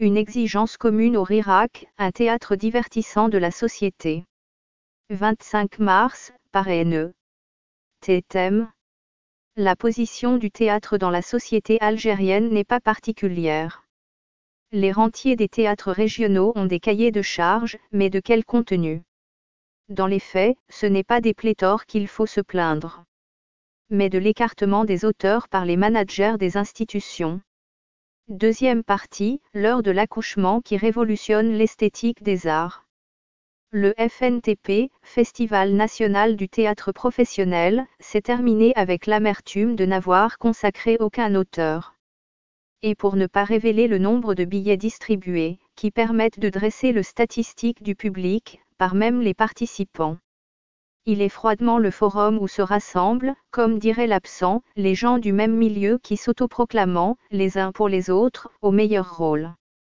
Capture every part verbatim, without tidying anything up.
une exigence commune au Rirac, un théâtre divertissant de la société. vingt-cinq mars, par N E T Thème. La position du théâtre dans la société algérienne n'est pas particulière. Les rentiers des théâtres régionaux ont des cahiers de charges, mais de quel contenu? Dans les faits, ce n'est pas des pléthores qu'il faut se plaindre, mais de l'écartement des auteurs par les managers des institutions. Deuxième partie, l'heure de l'accouchement qui révolutionne l'esthétique des arts. Le F N T P, Festival national du théâtre professionnel, s'est terminé avec l'amertume de n'avoir consacré aucun auteur. Et pour ne pas révéler le nombre de billets distribués, qui permettent de dresser le statistique du public, par même les participants. Il est froidement le forum où se rassemblent, comme dirait l'absent, les gens du même milieu qui s'autoproclamant, les uns pour les autres, au meilleur rôle.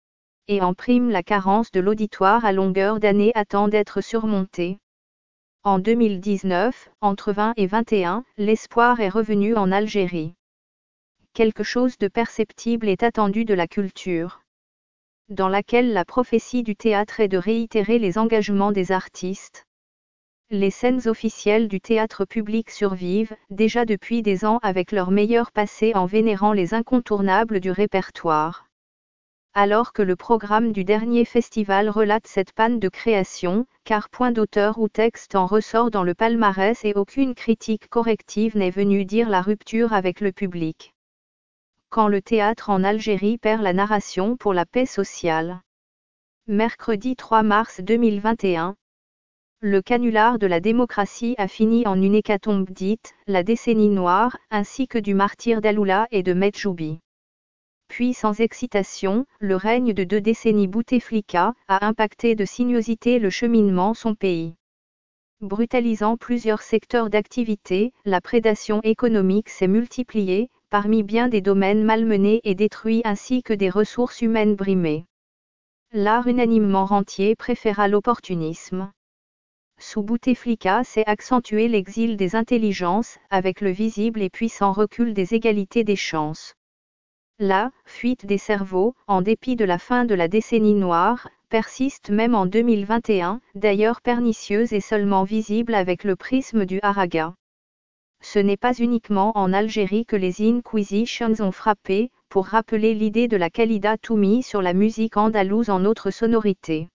Et en prime la carence de l'auditoire à longueur d'année attend d'être surmontée. En deux mille dix-neuf, entre vingt et vingt et un, l'espoir est revenu en Algérie. Quelque chose de perceptible est attendu de la culture, dans laquelle la prophétie du théâtre est de réitérer les engagements des artistes. Les scènes officielles du théâtre public survivent, déjà depuis des ans avec leur meilleur passé en vénérant les incontournables du répertoire. Alors que le programme du dernier festival relate cette panne de création, car point d'auteur ou texte en ressort dans le palmarès et aucune critique corrective n'est venue dire la rupture avec le public. Quand le théâtre en Algérie perd la narration pour la paix sociale. Mercredi trois mars deux mille vingt et un. Le canular de la démocratie a fini en une hécatombe dite, la décennie noire, ainsi que du martyre d'Aloula et de Medjoubi. Puis sans excitation, le règne de deux décennies Bouteflika a impacté de sinuosité le cheminement son pays. Brutalisant plusieurs secteurs d'activité, la prédation économique s'est multipliée, parmi bien des domaines malmenés et détruits ainsi que des ressources humaines brimées. L'art unanimement rentier préféra l'opportunisme. Sous Bouteflika s'est accentué l'exil des intelligences, avec le visible et puissant recul des égalités des chances. La fuite des cerveaux, en dépit de la fin de la décennie noire, persiste même en deux mille vingt et un, d'ailleurs pernicieuse et seulement visible avec le prisme du haraga. Ce n'est pas uniquement en Algérie que les Inquisitions ont frappé, pour rappeler l'idée de la Khalida Toumi sur la musique andalouse en autre sonorité.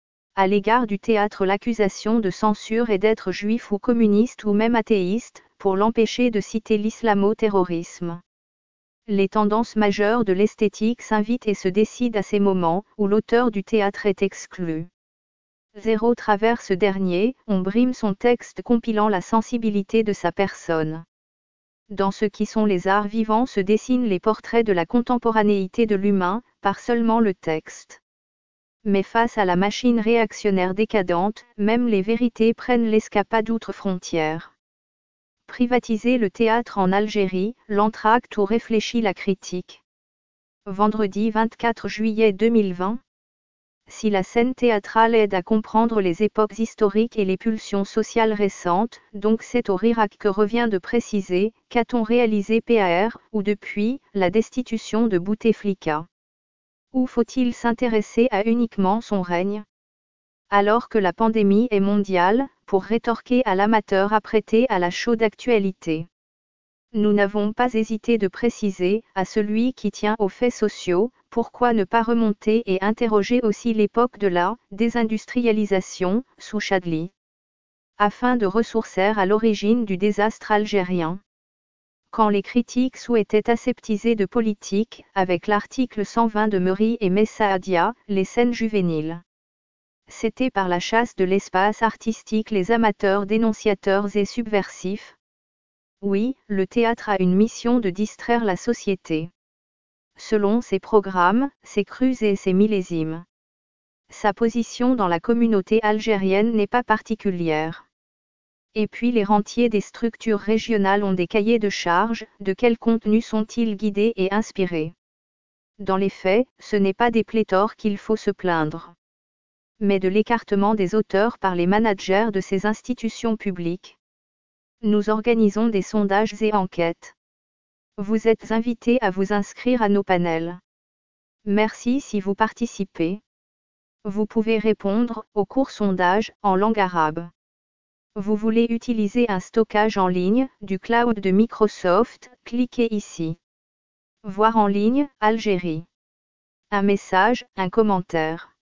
À l'égard du théâtre, l'accusation de censure est d'être juif ou communiste ou même athéiste, pour l'empêcher de citer l'islamo-terrorisme. Les tendances majeures de l'esthétique s'invitent et se décident à ces moments où l'auteur du théâtre est exclu. Zéro travers ce dernier, on brime son texte compilant la sensibilité de sa personne. Dans ce qui sont les arts vivants se dessinent les portraits de la contemporanéité de l'humain, par seulement le texte. Mais face à la machine réactionnaire décadente, même les vérités prennent l'escapade outre-frontières. Privatiser le théâtre en Algérie, l'entracte où réfléchit la critique. Vendredi vingt-quatre juillet deux mille vingt. Si la scène théâtrale aide à comprendre les époques historiques et les pulsions sociales récentes, donc c'est au Rirac que revient de préciser, qu'a-t-on réalisé P A R, ou depuis, la destitution de Bouteflika. Ou faut-il s'intéresser à uniquement son règne? Alors que la pandémie est mondiale, pour rétorquer à l'amateur apprêté à la chaude actualité. Nous n'avons pas hésité de préciser, à celui qui tient aux faits sociaux, pourquoi ne pas remonter et interroger aussi l'époque de la désindustrialisation, sous Chadli. Afin de ressourcer à l'origine du désastre algérien. Quand les critiques souhaitaient aseptiser de politique, avec l'article cent vingt de Meury et Messahadia, les scènes juvéniles. C'était par la chasse de l'espace artistique les amateurs dénonciateurs et subversifs. Oui, le théâtre a une mission de distraire la société. Selon ses programmes, ses crues et ses millésimes. Sa position dans la communauté algérienne n'est pas particulière. Et puis les rentiers des structures régionales ont des cahiers de charges, de quel contenu sont-ils guidés et inspirés? Dans les faits, ce n'est pas des pléthores qu'il faut se plaindre, mais de l'écartement des auteurs par les managers de ces institutions publiques. Nous organisons des sondages et enquêtes. Vous êtes invités à vous inscrire à nos panels. Merci si vous participez. Vous pouvez répondre au court sondage en langue arabe. Vous voulez utiliser un stockage en ligne du cloud de Microsoft, cliquez ici. Voir en ligne, Algérie. Un message, un commentaire.